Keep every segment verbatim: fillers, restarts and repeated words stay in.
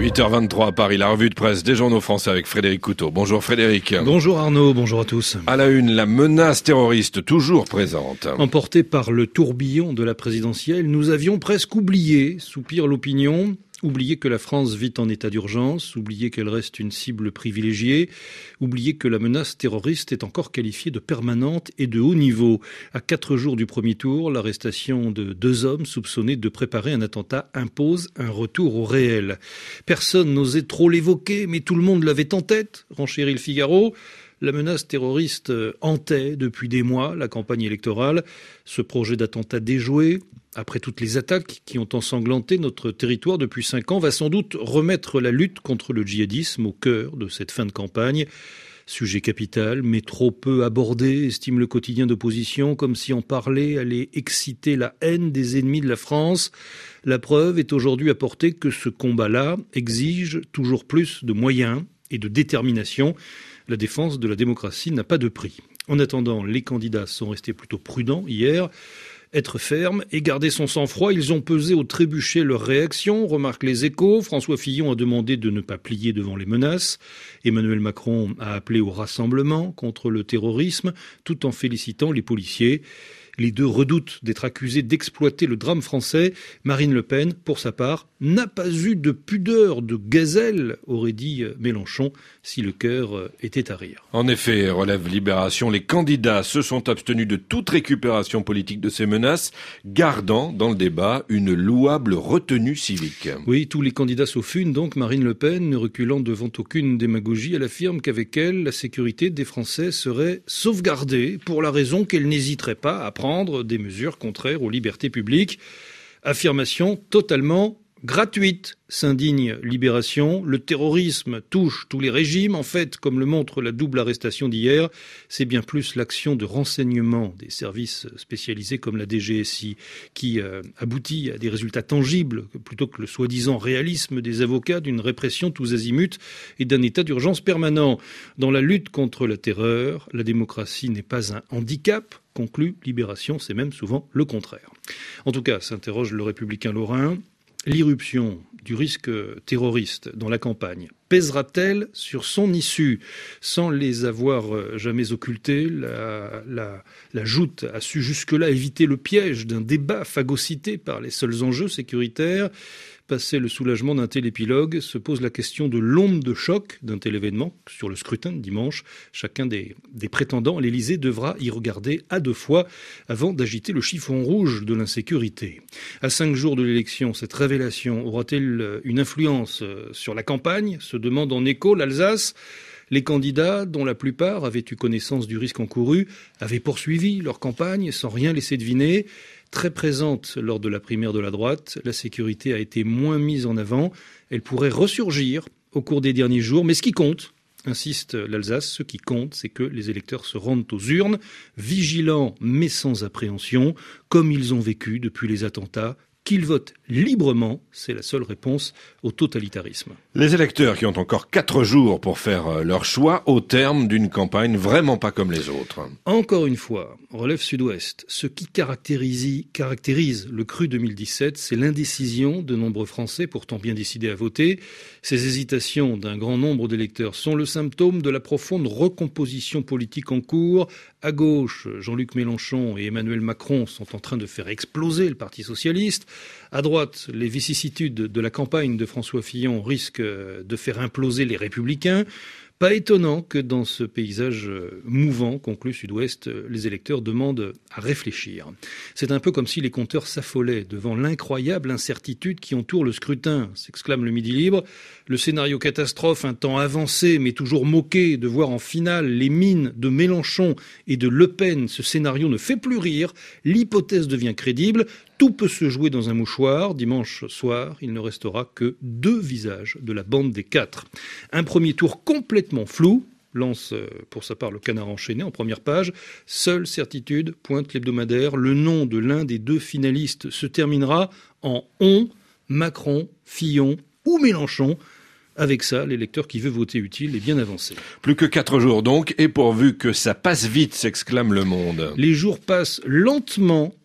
huit heures vingt-trois à Paris, la revue de presse des journaux français avec Frédéric Couteau. Bonjour Frédéric. Bonjour Arnaud, bonjour à tous. À la une, la menace terroriste toujours présente. Emportés par le tourbillon de la présidentielle, nous avions presque oublié, soupire l'opinion, oublié que la France vit en état d'urgence, oublié qu'elle reste une cible privilégiée, oublié que la menace terroriste est encore qualifiée de permanente et de haut niveau. À quatre jours du premier tour, l'arrestation de deux hommes soupçonnés de préparer un attentat impose un retour au réel. Personne n'osait trop l'évoquer, mais tout le monde l'avait en tête, renchérit le Figaro. La menace terroriste hantait depuis des mois la campagne électorale. Ce projet d'attentat déjoué, après toutes les attaques qui ont ensanglanté notre territoire depuis cinq ans, va sans doute remettre la lutte contre le djihadisme au cœur de cette fin de campagne. Sujet capital, mais trop peu abordé, estime le quotidien d'opposition, comme si en parler allait exciter la haine des ennemis de la France. La preuve est aujourd'hui apportée que ce combat-là exige toujours plus de moyens et de détermination. La défense de la démocratie n'a pas de prix. En attendant, les candidats sont restés plutôt prudents hier. Être ferme et garder son sang-froid, ils ont pesé au trébuchet leur réaction, remarquent les Échos. François Fillon a demandé de ne pas plier devant les menaces. Emmanuel Macron a appelé au rassemblement contre le terrorisme, tout en félicitant les policiers. Les deux redoutent d'être accusés d'exploiter le drame français. Marine Le Pen, pour sa part, n'a pas eu de pudeur de gazelle, aurait dit Mélenchon, si le cœur était à rire. En effet, relève Libération, les candidats se sont abstenus de toute récupération politique de ces menaces, gardant dans le débat une louable retenue civique. Oui, tous les candidats sauf une, donc Marine Le Pen, ne reculant devant aucune démagogie, elle affirme qu'avec elle, la sécurité des Français serait sauvegardée pour la raison qu'elle n'hésiterait pas à prendre des mesures contraires aux libertés publiques. Affirmation totalement gratuite, s'indigne Libération. Le terrorisme touche tous les régimes. En fait, comme le montre la double arrestation d'hier, c'est bien plus l'action de renseignement des services spécialisés comme la D G S I qui euh, aboutit à des résultats tangibles plutôt que le soi-disant réalisme des avocats d'une répression tous azimuts et d'un état d'urgence permanent. Dans la lutte contre la terreur, la démocratie n'est pas un handicap, conclut Libération, c'est même souvent le contraire. En tout cas, s'interroge le républicain lorrain, l'irruption du risque terroriste dans la campagne pèsera-t-elle sur son issue? Sans les avoir jamais occultés, la, la, la joute a su jusque-là éviter le piège d'un débat phagocyté par les seuls enjeux sécuritaires. Passé le soulagement d'un tel épilogue, se pose la question de l'onde de choc d'un tel événement. Sur le scrutin de dimanche, chacun des, des prétendants à l'Élysée devra y regarder à deux fois avant d'agiter le chiffon rouge de l'insécurité. À cinq jours de l'élection, cette révélation aura-t-elle une influence sur la campagne? Se demande en écho l'Alsace. Les candidats, dont la plupart avaient eu connaissance du risque encouru, avaient poursuivi leur campagne sans rien laisser deviner. Très présente lors de la primaire de la droite, la sécurité a été moins mise en avant. Elle pourrait ressurgir au cours des derniers jours. Mais ce qui compte, insiste l'Alsace, ce qui compte, c'est que les électeurs se rendent aux urnes, vigilants mais sans appréhension, comme ils ont vécu depuis les attentats. Qu'ils votent librement, c'est la seule réponse au totalitarisme. Les électeurs qui ont encore quatre jours pour faire leur choix au terme d'une campagne vraiment pas comme les autres. Encore une fois, relève Sud-Ouest, ce qui caractérise, caractérise le cru deux mille dix-sept, c'est l'indécision de nombreux Français pourtant bien décidés à voter. Ces hésitations d'un grand nombre d'électeurs sont le symptôme de la profonde recomposition politique en cours. À gauche, Jean-Luc Mélenchon et Emmanuel Macron sont en train de faire exploser le Parti socialiste. À droite, les vicissitudes de la campagne de François Fillon risquent de faire imploser les Républicains. Pas étonnant que dans ce paysage mouvant, conclut Sud-Ouest, les électeurs demandent à réfléchir. C'est un peu comme si les compteurs s'affolaient devant l'incroyable incertitude qui entoure le scrutin, s'exclame le Midi Libre. Le scénario catastrophe, un temps avancé mais toujours moqué, de voir en finale les mines de Mélenchon et de Le Pen, ce scénario ne fait plus rire, l'hypothèse devient crédible. Tout peut se jouer dans un mouchoir. Dimanche soir, il ne restera que deux visages de la bande des quatre. Un premier tour complètement flou, lance pour sa part le Canard enchaîné en première page. Seule certitude, pointe l'hebdomadaire, le nom de l'un des deux finalistes se terminera en on, Macron, Fillon ou Mélenchon. Avec ça, l'électeur qui veut voter utile est bien avancé. Plus que quatre jours donc, et pourvu que ça passe vite, s'exclame Le Monde. Les jours passent lentement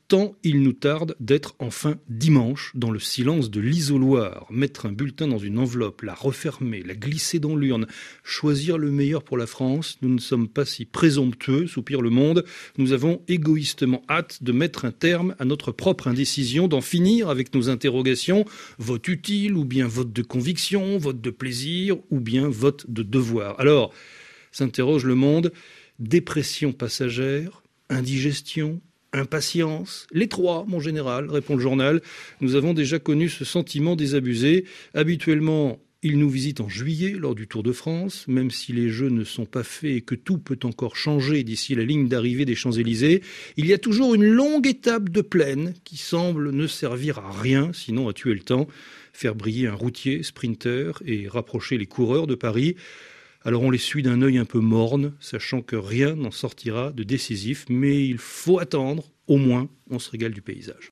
tant il nous tarde d'être enfin dimanche dans le silence de l'isoloir, mettre un bulletin dans une enveloppe, la refermer, la glisser dans l'urne, choisir le meilleur pour la France. Nous ne sommes pas si présomptueux, soupire Le Monde. Nous avons égoïstement hâte de mettre un terme à notre propre indécision, d'en finir avec nos interrogations. Vote utile ou bien vote de conviction, vote de plaisir ou bien vote de devoir. Alors, s'interroge Le Monde, dépression passagère, indigestion, impatience, les trois, mon général, répond le journal. Nous avons déjà connu ce sentiment désabusé. Habituellement, il nous visite en juillet lors du Tour de France, même si les Jeux ne sont pas faits et que tout peut encore changer d'ici la ligne d'arrivée des Champs-Élysées. Il y a toujours une longue étape de plaine qui semble ne servir à rien, sinon à tuer le temps, faire briller un routier, sprinter et rapprocher les coureurs de Paris. Alors on les suit d'un œil un peu morne, sachant que rien n'en sortira de décisif, mais il faut attendre, au moins on se régale du paysage.